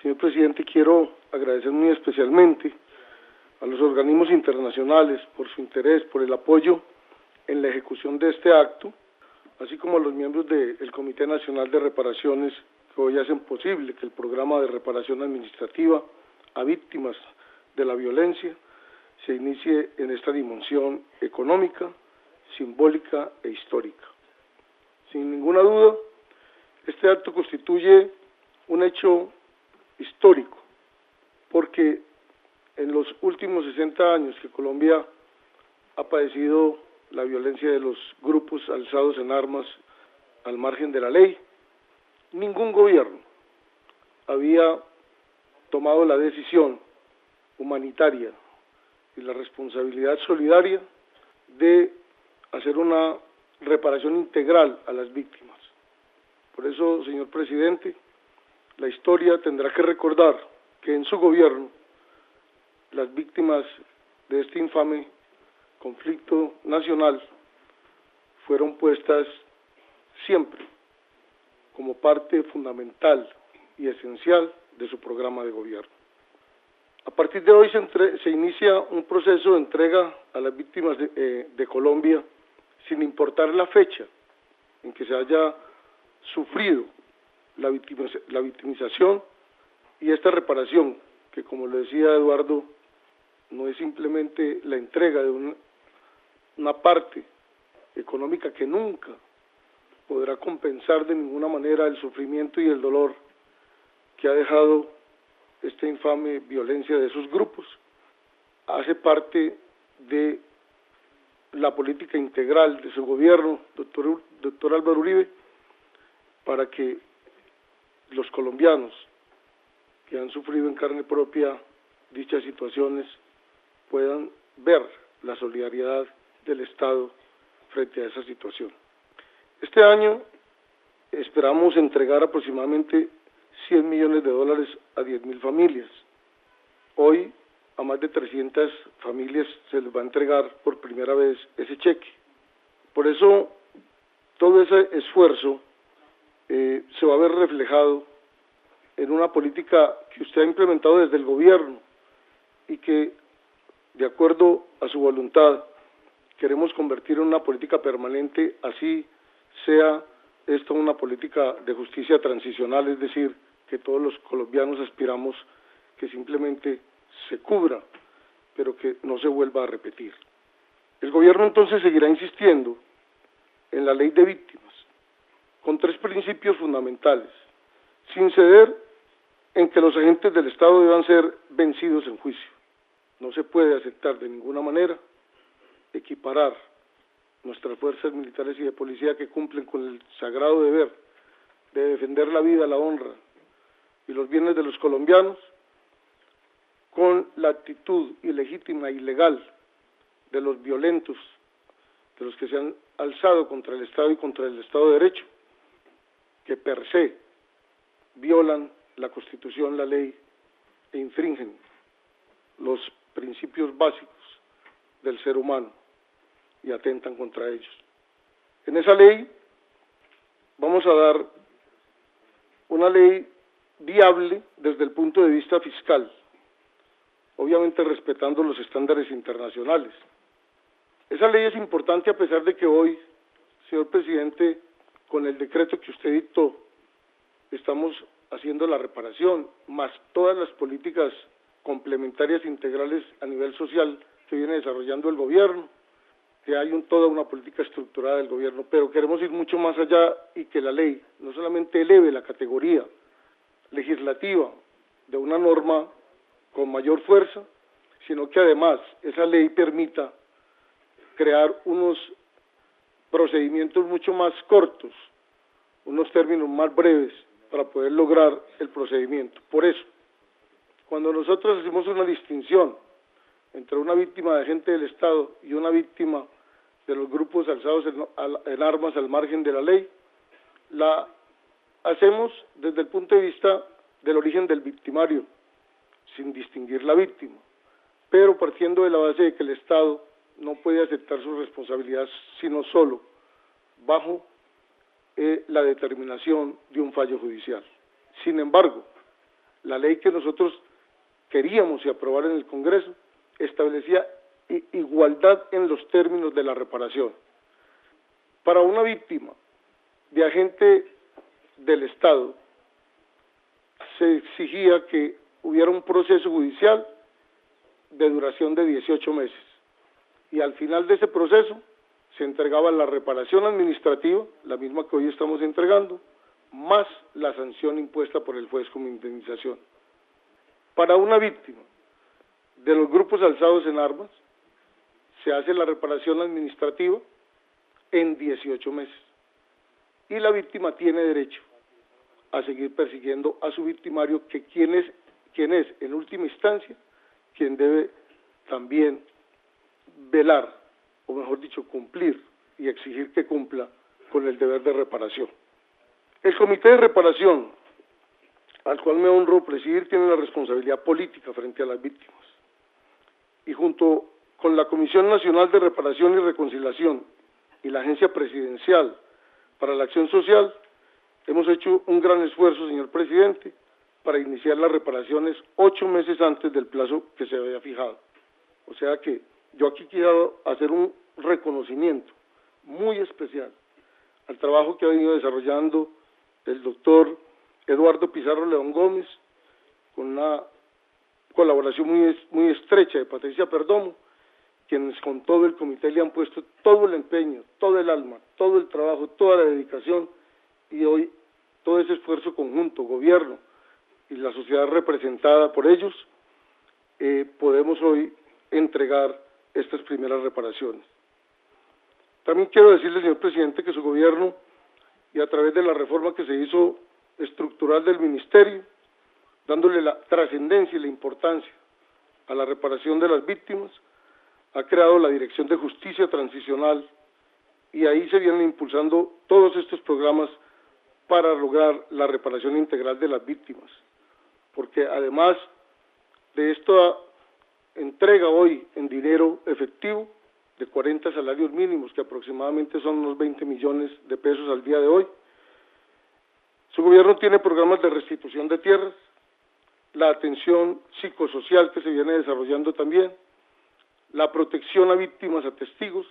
Señor presidente, quiero agradecer muy especialmente a los organismos internacionales por su interés, por el apoyo en la ejecución de este acto, así como a los miembros del Comité Nacional de Reparaciones que hoy hacen posible que el programa de reparación administrativa a víctimas de la violencia se inicie en esta dimensión económica, simbólica e histórica. Sin ninguna duda, este acto constituye un hecho histórico, porque en los últimos 60 años que Colombia ha padecido la violencia de los grupos alzados en armas al margen de la ley, ningún gobierno había tomado la decisión humanitaria y la responsabilidad solidaria de hacer una reparación integral a las víctimas. Por eso, señor presidente, la historia tendrá que recordar que en su gobierno las víctimas de este infame conflicto nacional fueron puestas siempre como parte fundamental y esencial de su programa de gobierno. A partir de hoy se inicia un proceso de entrega a las víctimas de Colombia, sin importar la fecha en que se haya sufrido la victimización y esta reparación, que como le decía Eduardo, no es simplemente la entrega de una parte económica que nunca podrá compensar de ninguna manera el sufrimiento y el dolor que ha dejado esta infame violencia de esos grupos. Hace parte de la política integral de su gobierno, doctor Álvaro Uribe, para que los colombianos que han sufrido en carne propia dichas situaciones puedan ver la solidaridad del Estado frente a esa situación. Este año esperamos entregar aproximadamente $100 millones a 10.000 familias. Hoy a más de 300 familias se les va a entregar por primera vez ese cheque. Por eso todo ese esfuerzo se va a ver reflejado en una política que usted ha implementado desde el gobierno y que, de acuerdo a su voluntad, queremos convertir en una política permanente, así sea esto una política de justicia transicional, es decir, que todos los colombianos aspiramos que simplemente se cubra, pero que no se vuelva a repetir. El gobierno entonces seguirá insistiendo en la ley de víctimas, con 3 principios fundamentales, sin ceder en que los agentes del Estado deban ser vencidos en juicio. No se puede aceptar de ninguna manera equiparar nuestras fuerzas militares y de policía que cumplen con el sagrado deber de defender la vida, la honra y los bienes de los colombianos con la actitud ilegítima e ilegal de los violentos, de los que se han alzado contra el Estado y contra el Estado de Derecho, que per se violan la Constitución, la ley e infringen los principios básicos del ser humano y atentan contra ellos. En esa ley vamos a dar una ley viable desde el punto de vista fiscal, obviamente respetando los estándares internacionales. Esa ley es importante a pesar de que hoy, señor presidente, con el decreto que usted dictó, estamos haciendo la reparación, más todas las políticas complementarias integrales a nivel social que viene desarrollando el gobierno, que hay toda una política estructurada del gobierno, pero queremos ir mucho más allá y que la ley no solamente eleve la categoría legislativa de una norma con mayor fuerza, sino que además esa ley permita crear unos procedimientos mucho más cortos, unos términos más breves para poder lograr el procedimiento. Por eso, cuando nosotros hacemos una distinción entre una víctima de agente del Estado y una víctima de los grupos alzados en armas al margen de la ley, la hacemos desde el punto de vista del origen del victimario, sin distinguir la víctima, pero partiendo de la base de que el Estado no puede aceptar su responsabilidad sino solo bajo la determinación de un fallo judicial. Sin embargo, La ley que nosotros queríamos y aprobar en el Congreso establecía igualdad en los términos de la reparación. Para una víctima de agente del Estado se exigía que hubiera un proceso judicial de duración de 18 meses y al final de ese proceso se entregaba la reparación administrativa, la misma que hoy estamos entregando, más la sanción impuesta por el juez como indemnización. Para una víctima de los grupos alzados en armas, se hace la reparación administrativa en 18 meses. Y la víctima tiene derecho a seguir persiguiendo a su victimario, que quien es en última instancia, quien debe también velar, o mejor dicho, cumplir y exigir que cumpla con el deber de reparación. El Comité de Reparación, al cual me honro presidir, tiene la responsabilidad política frente a las víctimas. Y junto con la Comisión Nacional de Reparación y Reconciliación y la Agencia Presidencial para la Acción Social, hemos hecho un gran esfuerzo, señor presidente, para iniciar las reparaciones 8 meses antes del plazo que se había fijado. O sea que yo aquí quiero hacer un reconocimiento muy especial al trabajo que ha venido desarrollando el doctor Eduardo Pizarro León Gómez, con una colaboración muy estrecha de Patricia Perdomo, quienes con todo el comité le han puesto todo el empeño, todo el alma, todo el trabajo, toda la dedicación, y hoy todo ese esfuerzo conjunto, gobierno y la sociedad representada por ellos, podemos hoy entregar estas primeras reparaciones. También quiero decirle, señor presidente, que su gobierno, y a través de la reforma que se hizo estructural del ministerio, dándole la trascendencia y la importancia a la reparación de las víctimas, ha creado la Dirección de Justicia Transicional, y ahí se vienen impulsando todos estos programas para lograr la reparación integral de las víctimas, porque además de esta entrega hoy en dinero efectivo de 40 salarios mínimos, que aproximadamente son unos 20 millones de pesos al día de hoy, su gobierno tiene programas de restitución de tierras, la atención psicosocial que se viene desarrollando también, la protección a víctimas, a testigos,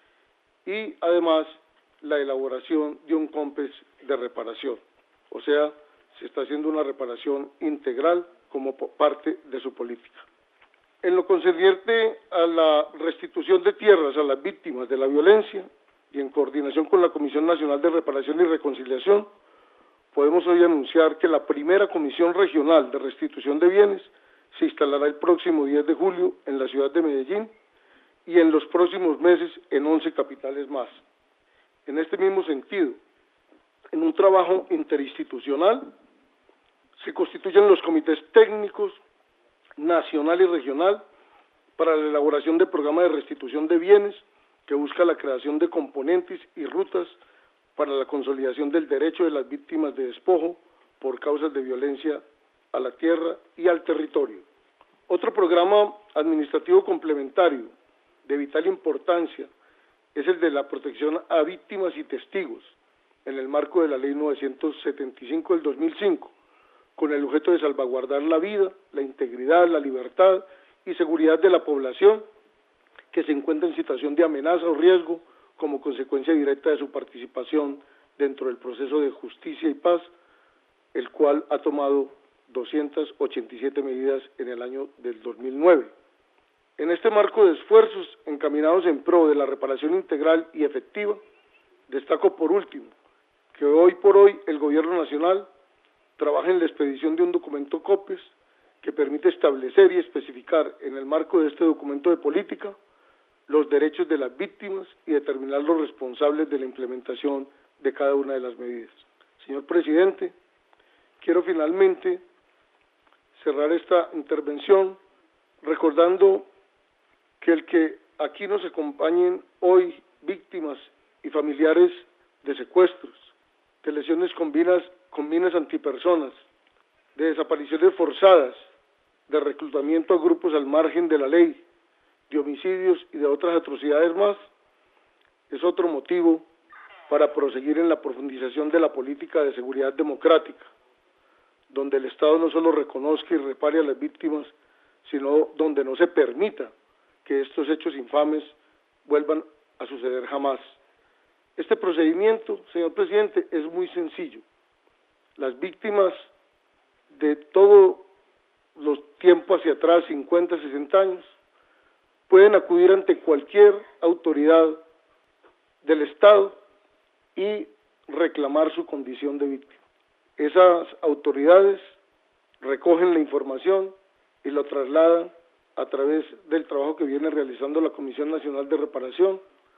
y además la elaboración de un COMPES de reparación. O sea, se está haciendo una reparación integral como parte de su política. En lo concerniente a la restitución de tierras a las víctimas de la violencia, y en coordinación con la Comisión Nacional de Reparación y Reconciliación, podemos hoy anunciar que la primera Comisión Regional de Restitución de Bienes se instalará el próximo 10 de julio en la ciudad de Medellín y en los próximos meses en 11 capitales más. En este mismo sentido, en un trabajo interinstitucional, se constituyen los comités técnicos nacional y regional para la elaboración de programas de restitución de bienes que busca la creación de componentes y rutas para la consolidación del derecho de las víctimas de despojo por causas de violencia a la tierra y al territorio. Otro programa administrativo complementario de vital importancia es el de la protección a víctimas y testigos en el marco de la Ley 975 del 2005, con el objeto de salvaguardar la vida, la integridad, la libertad y seguridad de la población que se encuentra en situación de amenaza o riesgo como consecuencia directa de su participación dentro del proceso de justicia y paz, el cual ha tomado 287 medidas en el año del 2009. En este marco de esfuerzos encaminados en pro de la reparación integral y efectiva, destaco por último que hoy por hoy el Gobierno Nacional trabaja en la expedición de un documento COPES que permite establecer y especificar en el marco de este documento de política los derechos de las víctimas y determinar los responsables de la implementación de cada una de las medidas. Señor presidente, quiero finalmente cerrar esta intervención recordando que el que aquí nos acompañen hoy víctimas y familiares de secuestros, de lesiones con minas antipersonas, de desapariciones forzadas, de reclutamiento a grupos al margen de la ley, de homicidios y de otras atrocidades más, es otro motivo para proseguir en la profundización de la política de seguridad democrática, donde el Estado no solo reconozca y repare a las víctimas, sino donde no se permita que estos hechos infames vuelvan a suceder jamás. Este procedimiento, señor presidente, es muy sencillo. Las víctimas de todos los tiempos hacia atrás, 50, 60 años, pueden acudir ante cualquier autoridad del Estado y reclamar su condición de víctima. Esas autoridades recogen la información y lo trasladan a través del trabajo que viene realizando la Comisión Nacional de Reparación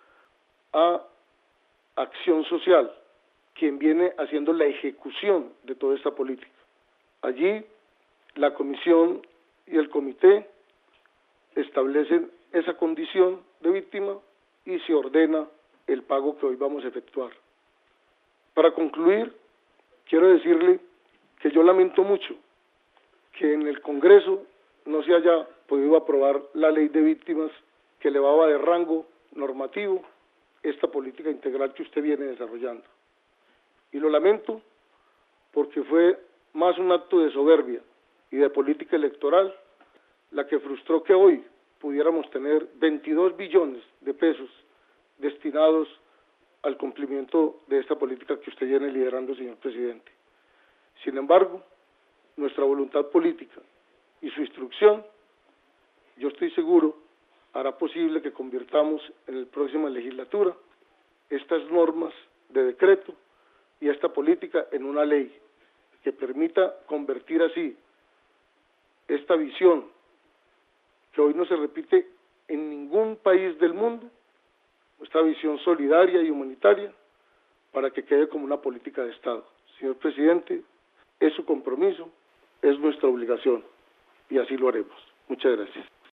a Acción Social, quien viene haciendo la ejecución de toda esta política. Allí la comisión y el comité establecen esa condición de víctima y se ordena el pago que hoy vamos a efectuar. Para concluir, quiero decirle que yo lamento mucho que en el Congreso no se haya podido aprobar la ley de víctimas que elevaba de rango normativo esta política integral que usted viene desarrollando. Y lo lamento porque fue más un acto de soberbia y de política electoral la que frustró que hoy pudiéramos tener 22 billones de pesos destinados al cumplimiento de esta política que usted viene liderando, señor presidente. Sin embargo, nuestra voluntad política y su instrucción, yo estoy seguro, hará posible que convirtamos en la próxima legislatura estas normas de decreto y esta política en una ley que permita convertir así esta visión que hoy no se repite en ningún país del mundo, esta visión solidaria y humanitaria, para que quede como una política de Estado. Señor presidente, es su compromiso, es nuestra obligación y así lo haremos. Muchas gracias.